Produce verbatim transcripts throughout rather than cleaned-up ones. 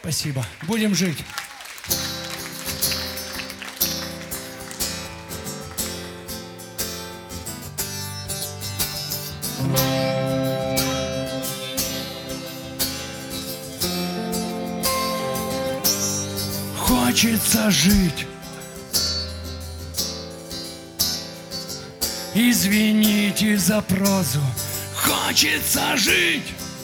Спасибо. Будем жить. Хочется жить. Извините за прозу. Хочется жить.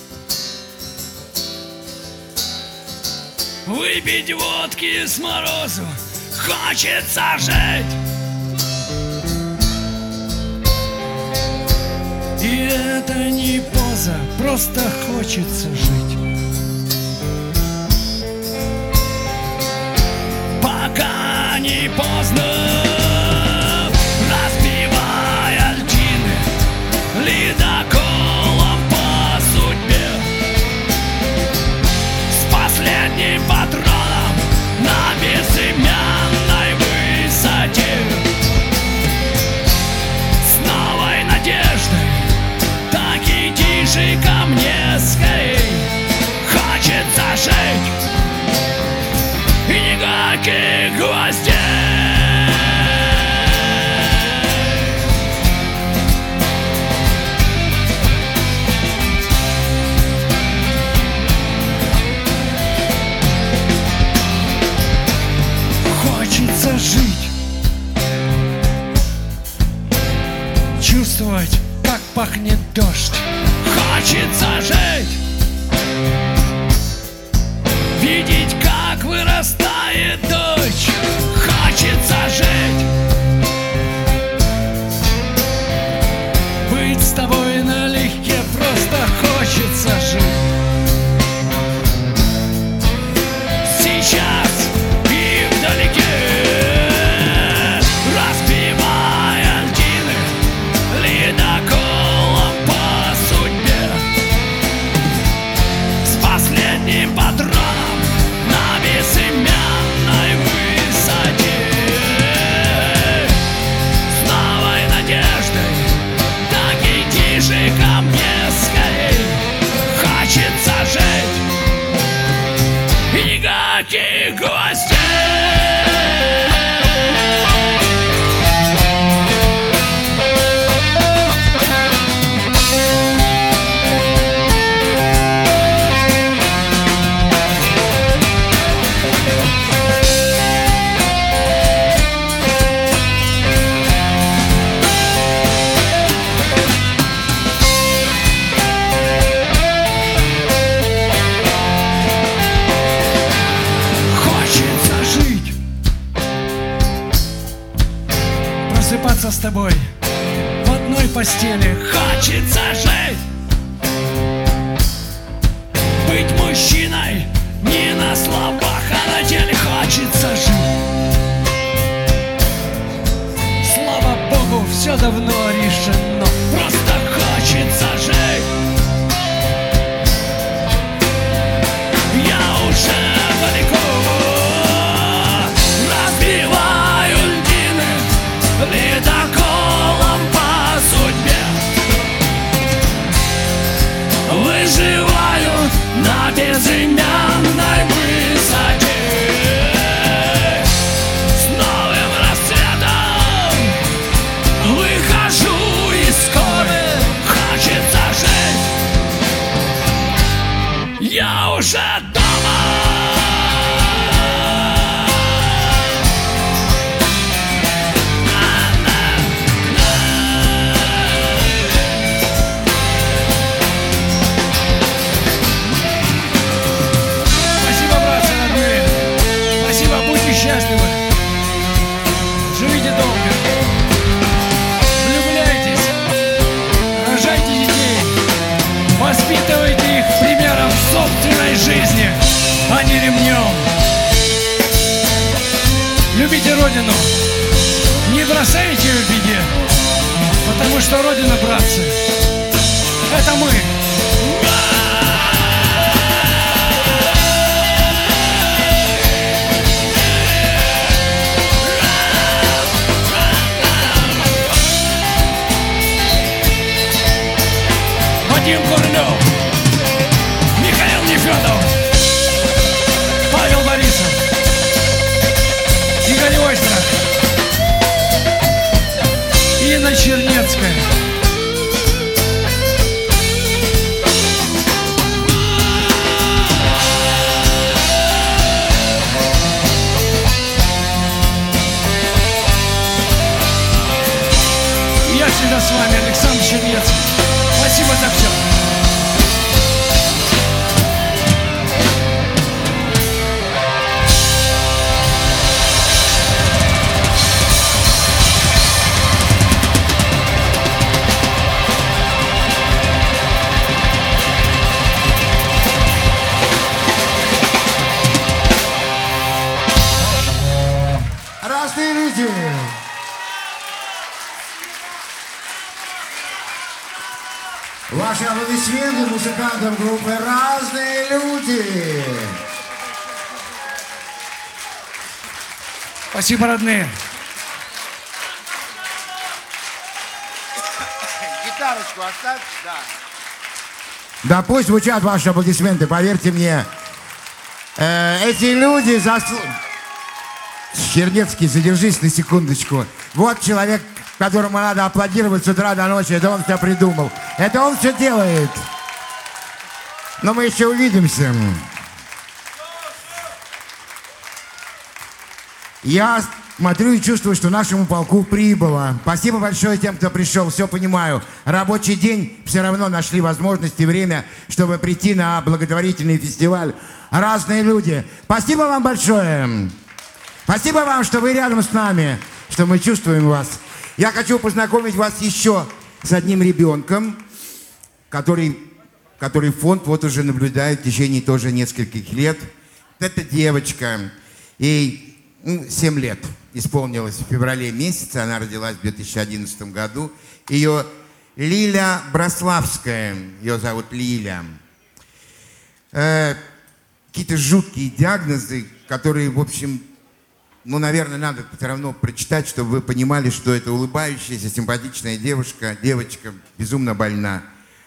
Выпить водки с морозу. Хочется жить. И это не поза, просто хочется жить. Пока не поздно, разбивая льдины ледоколом по судьбе, с последним патроном на безымянной высоте, с новой надеждой, так иди же ко мне скорей. Хочется жить. И никаких гвоздей. Хочется жить. Чувствовать, как пахнет дождь. Хочется жить. Видеть, как вырастает дочь. Хочется жить. Быть с тобой налегке, просто хочется жить. Сейчас и вдалеке, разбивая льдины ледоколом по судьбе, с последним патроном на безымянной высоте, с новой надеждой, так иди же ко мне скорей. Хочется жить. И никаких гвоздей. Просыпаться с тобой в одной постели. Хочется жить. Быть мужчиной не на словах, а на деле. Хочется жить. Слава Богу, все давно решено. Просто хочется жить. Я уже далеко. Разбиваю льдины ледоколом по судьбе, выживаю на безымянной высоте, с новым рассветом выхожу из комы. Хочется жить. Я уже дома. Счастливы, живите долго, влюбляйтесь, рожайте детей, воспитывайте их примером собственной жизни, а не ремнем. Любите Родину, не бросайте ее в беде, потому что Родина, братцы, это мы. Вадим Курлёв, Михаил Нефёдов. всегда с вами, Александр Чернецкий. Спасибо за все. Разные люди. Ваши аплодисменты музыкантам группы «Разные люди». Спасибо, родные. Гитарочку оставь, да. Да пусть звучат ваши аплодисменты, поверьте мне. Э, эти люди заслуживают... Чернецкий, задержись на секундочку. Вот человек, которому надо аплодировать с утра до ночи. Это он все придумал. Это он все делает. Но мы еще увидимся. Я смотрю и чувствую, что нашему полку прибыло. Спасибо большое тем, кто пришел. Все понимаю. Рабочий день все равно нашли возможность и время, чтобы прийти на благотворительный фестиваль «Разные люди». Спасибо вам большое. Спасибо вам, что вы рядом с нами, что мы чувствуем вас. Я хочу познакомить вас еще с одним ребенком, который, который фонд вот уже наблюдает в течение тоже нескольких лет. Это девочка, ей ну, семь лет исполнилось в феврале месяце, она родилась в две тысячи одиннадцатом году. Ее Лиля Браславская, ее зовут Лиля. Э, какие-то жуткие диагнозы, которые, в общем... Ну, наверное, надо все равно прочитать, чтобы вы понимали, что это улыбающаяся, симпатичная девушка, девочка безумно больна.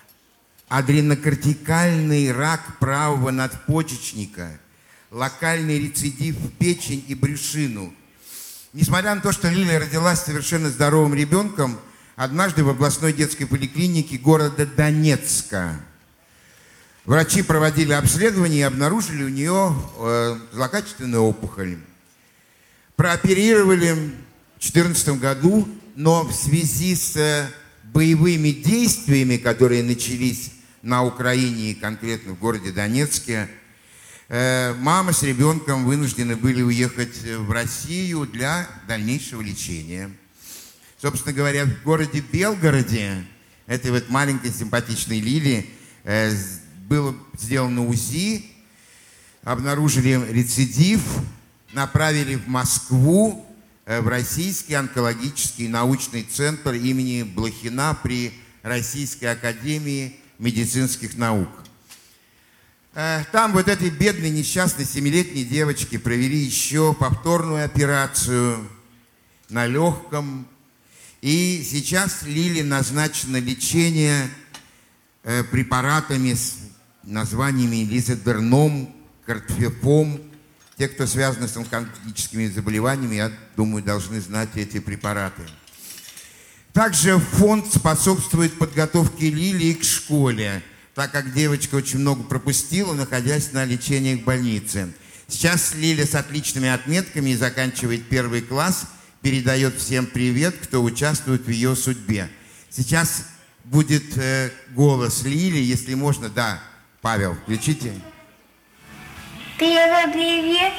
Адренокортикальный рак правого надпочечника, локальный рецидив в печень и брюшину. Несмотря на то, что Лиля родилась совершенно здоровым ребенком, однажды в областной детской поликлинике города Донецка врачи проводили обследование и обнаружили у нее э, злокачественную опухоль. Прооперировали в две тысячи четырнадцатом году, но в связи с боевыми действиями, которые начались на Украине и конкретно в городе Донецке, мама с ребенком вынуждены были уехать в Россию для дальнейшего лечения. Собственно говоря, в городе Белгороде, этой вот маленькой симпатичной Лили, было сделано УЗИ, обнаружили рецидив, направили в Москву, в Российский онкологический научный центр имени Блохина при Российской академии медицинских наук. Там вот этой бедной, несчастной семилетней девочке провели еще повторную операцию на легком. И сейчас Лиле назначено лечение препаратами с названиями лизодерном, картфепом. Те, кто связан с онкологическими заболеваниями, я думаю, должны знать эти препараты. Также фонд способствует подготовке Лилии к школе, так как девочка очень много пропустила, находясь на лечении в больнице. Сейчас Лиля с отличными отметками и заканчивает первый класс, передает всем привет, кто участвует в ее судьбе. Сейчас будет э, голос Лили, если можно. Да, Павел, включите. Привет, привет,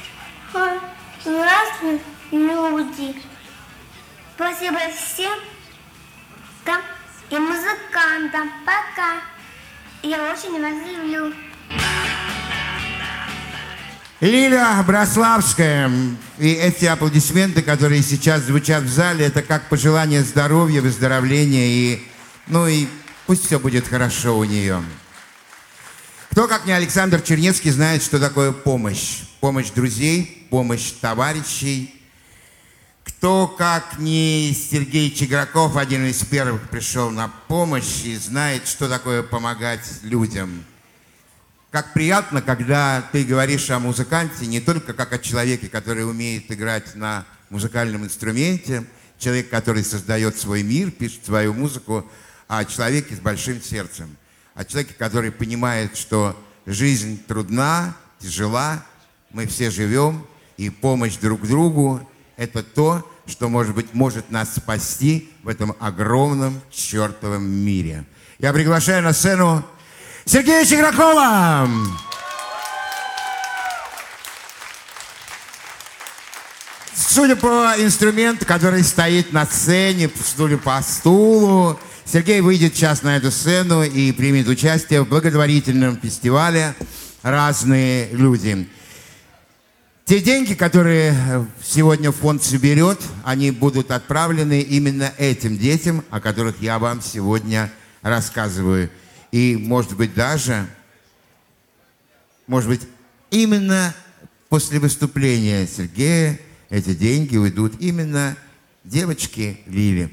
разные люди. Спасибо всем там и музыкантам. Пока. Я очень вас люблю. Лиля Браславская. И эти аплодисменты, которые сейчас звучат в зале, это как пожелание здоровья, выздоровления. И, ну и пусть все будет хорошо у нее. Кто, как не Александр Чернецкий, знает, что такое помощь. Помощь друзей, помощь товарищей. Кто, как не Сергей Чиграков, один из первых пришел на помощь и знает, что такое помогать людям. Как приятно, когда ты говоришь о музыканте не только как о человеке, который умеет играть на музыкальном инструменте, человек, который создает свой мир, пишет свою музыку, а о человеке с большим сердцем. О человеке, который понимает, что жизнь трудна, тяжела, мы все живем, и помощь друг другу – это то, что, может быть, может нас спасти в этом огромном чертовом мире. Я приглашаю на сцену Сергея Чигракова! Судя по инструменту, который стоит на сцене, судя по стулу, Сергей выйдет сейчас на эту сцену и примет участие в благотворительном фестивале «Разные люди». Те деньги, которые сегодня фонд соберет, они будут отправлены именно этим детям, о которых я вам сегодня рассказываю. И, может быть, даже, может быть, именно после выступления Сергея эти деньги уйдут именно девочке Лиле.